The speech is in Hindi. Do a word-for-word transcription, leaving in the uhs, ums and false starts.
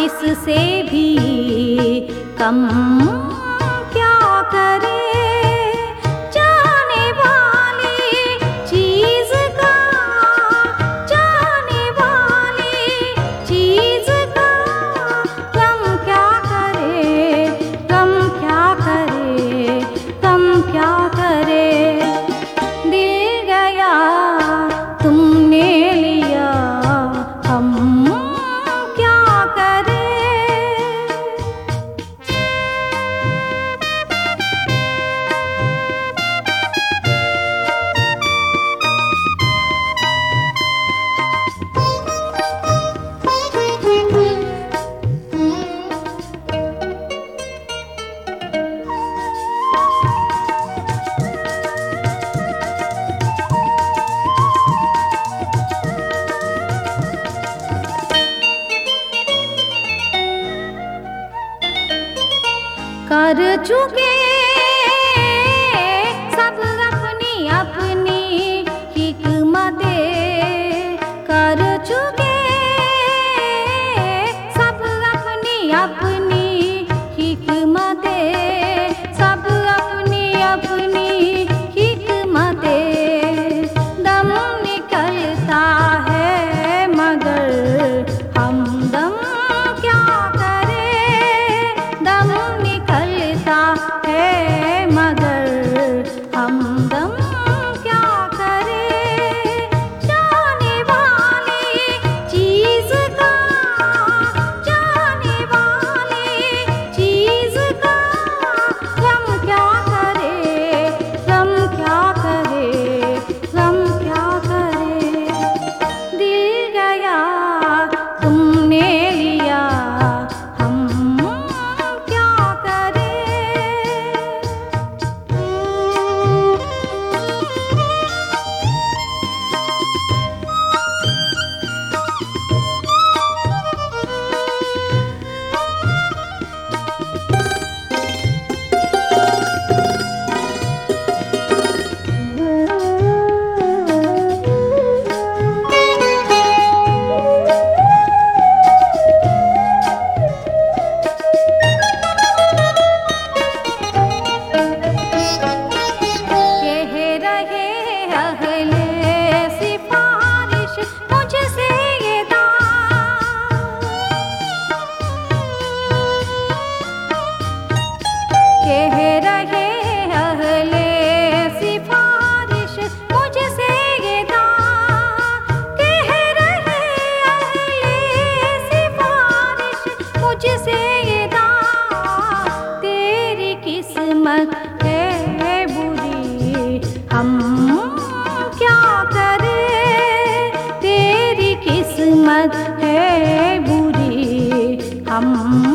इससे भी कम क्या करे जाने वाली चीज का, जाने वाली चीज का गम क्या करे, गम क्या करे, गम क्या करे। दिल गया तुमने लिया, हम क्या करें। कर चुके सब अपनी अपनी हिकमतें, कर चुके सब अपनी अपनी हिकमतें, सब अपनी अपनी हिकमतें। दम निकलता है मगर हमदम क्या करें, दम निकलता है मगर हमदम क्या करें। जाने वाली चीज का, जाने वाली चीज का गम क्या करे, गम क्या करे, गम क्या करे। दिल गया तुमने लिया, हम क्या करें। कह रहे अहले सिफारिश मुझसे ये दाग, कह रहे अहले सिफारिश मुझसे ये दाग, कह रहे अहले सिफारिश मुझसे ये दाग। तेरी किस्मत है बुरी, हम क्या करें। तेरी किस्मत है बुरी, हम